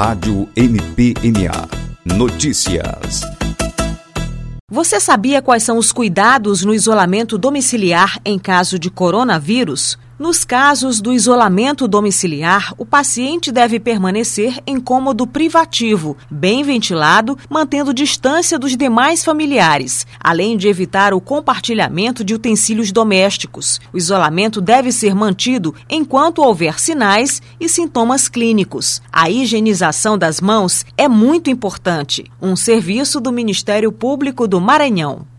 Rádio NPNA. Notícias. Você sabia quais são os cuidados no isolamento domiciliar em caso de coronavírus? Nos casos do isolamento domiciliar, o paciente deve permanecer em cômodo privativo, bem ventilado, mantendo distância dos demais familiares, além de evitar o compartilhamento de utensílios domésticos. O isolamento deve ser mantido enquanto houver sinais e sintomas clínicos. A higienização das mãos é muito importante. Um serviço do Ministério Público do Maranhão.